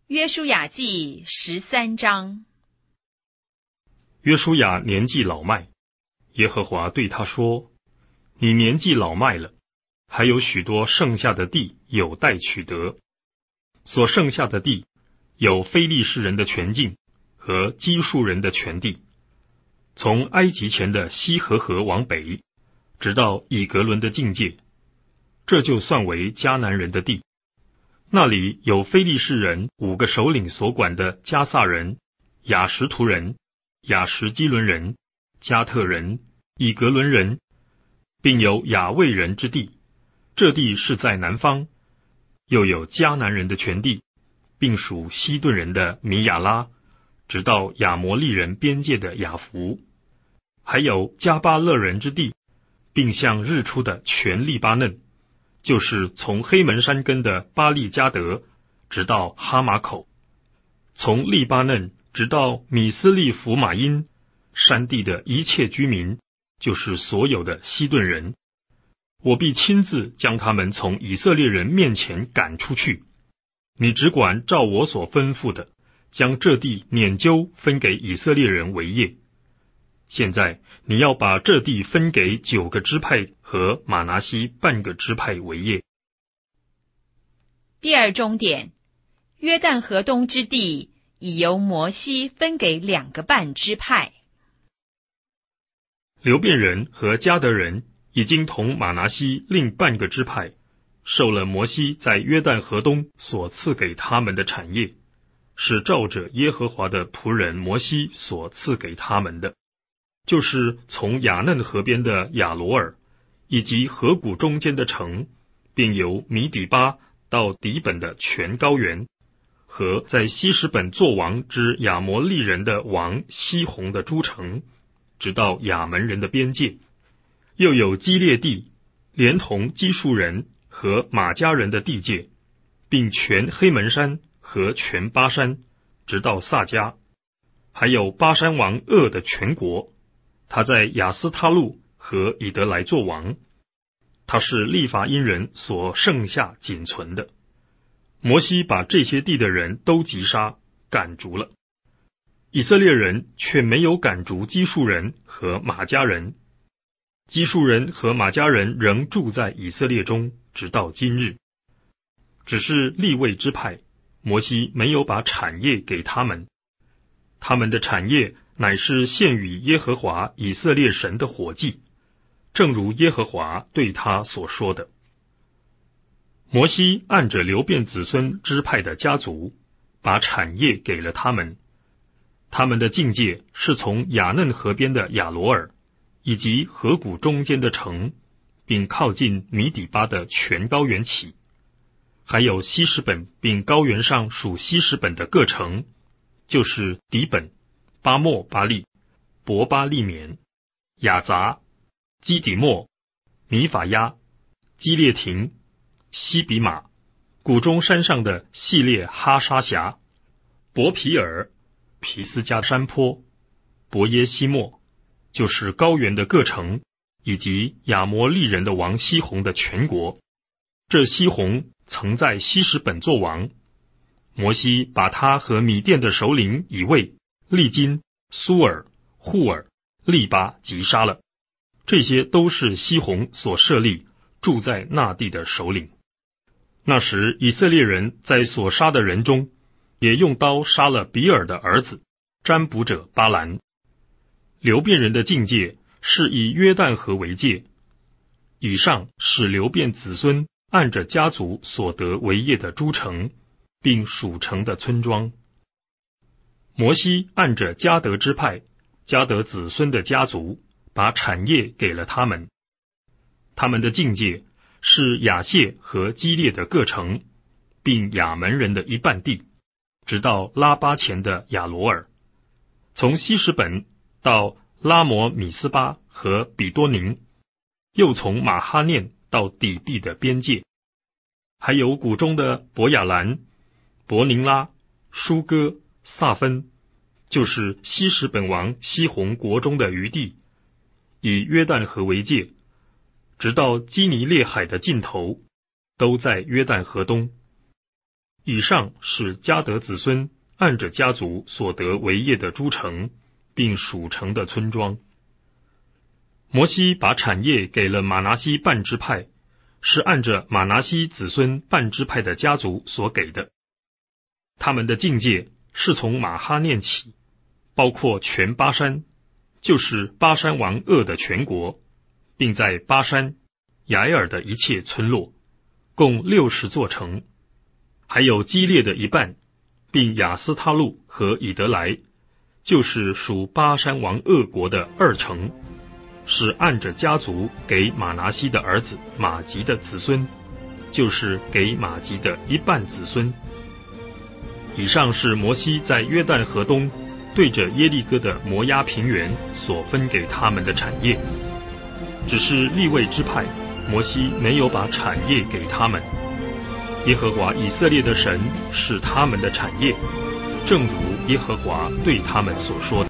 约书亚记13章。 约书亚年纪老迈，耶和华对他说：你年纪老迈了，还有许多剩下的地有待取得。所剩下的地有非利士人的全境和基述人的全地，从埃及前的西河河往北，直到以格伦的境界，这就算为迦南人的地。那里有非利士人5个首领所管的加萨人、亚什图人、亚什基伦人、加特人、以格伦人，并有亚卫人之地，这地是在南方。又有迦南人的全地，并属西顿人的米亚拉，直到亚摩利人边界的雅弗，还有加巴勒人之地，并向日出的全利巴嫩，就是从黑门山根的巴利加德，直到哈马口，从利巴嫩直到米斯利弗马因山地的一切居民，就是所有的西顿人。我必亲自将他们从以色列人面前赶出去。你只管照我所吩咐的，将这地拈阄分给以色列人为业。现在你要把这地分给9个支派和马拿西半个支派为业。 第二中点，约旦河东之地已由摩西分给2个半支派。 流便人和迦得人已经同马拿西另半个支派受了摩西在约旦河东所赐给他们的产业，是照着耶和华的仆人摩西所赐给他们的，就是从雅嫩河边的亚罗尔，以及河谷中间的城，并由米底巴到底本的全高原，和在希实本作王之亚摩利人的王西宏的诸城，直到亚门人的边界。又有基列地，连同基述人和马加人的地界，并全黑门山和全巴山，直到萨迦，还有巴山王噩的全国，他在亚斯他路和以德来作王，他是利法因人所剩下仅存的。摩西把这些地的人都击杀，赶逐了。以色列人却没有赶逐基述人和马加人，基述人和马加人仍住在以色列中，直到今日。只是利未支派，摩西没有把产业给他们，他们的产业乃是献与耶和华以色列神的火祭，正如耶和华对他所说的。摩西按着流便子孙支派的家族，把产业给了他们。他们的境界是从雅嫩河边的亚罗尔，以及河谷中间的城，并靠近米底巴的全高原起，还有希实本并高原上属希实本的各城，就是底本、巴莫巴利、伯巴利缅、雅杂、基底莫、米法亚、基列廷、西比马、谷中山上的细列哈沙峡、伯皮尔、皮斯加山坡、伯耶西莫，就是高原的各城，以及亚摩利人的王西宏的全国。这西宏曾在希实本作王，摩西把他和米甸的首领以卫、利金、苏尔、户尔、利巴击杀了。这些都是西宏所设立住在那地的首领。那时以色列人在所杀的人中，也用刀杀了比尔的儿子占卜者巴兰。流便人的境界是以约旦河为界。以上是流便子孙按着家族所得为业的诸城，并属城的村庄。摩西按着迦得支派、迦得子孙的家族，把产业给了他们。他们的境界是亚谢和基列的各城，并亚门人的一半地，直到拉巴前的亚罗尔，从希实本到拉摩米斯巴和比多宁，又从马哈念到底地的边界，还有谷中的伯亚兰、伯宁拉、舒哥、萨芬，就是希实本王西宏国中的余地，以约旦河为界，直到基尼列海的尽头，都在约旦河东。 以上是迦得子孙按着家族所得为业的诸城，并属城的村庄。摩西把产业给了玛拿西半支派，是按着玛拿西子孙半支派的家族所给的。他们的境界是从马哈念起，包括全巴山，就是巴山王噩的全国，并在巴山、雅尔的一切村落，共60座城，还有基列的一半，并亚斯他路和以德来，就是属巴山王噩国的2城，是按着家族给马拿西的儿子马吉的子孙，就是给马吉的一半子孙。以上是摩西在约旦河东对着耶利哥的摩押平原所分给他们的产业。只是利未支派，摩西没有把产业给他们。耶和华以色列的神是他们的产业，正如耶和华对他们所说的。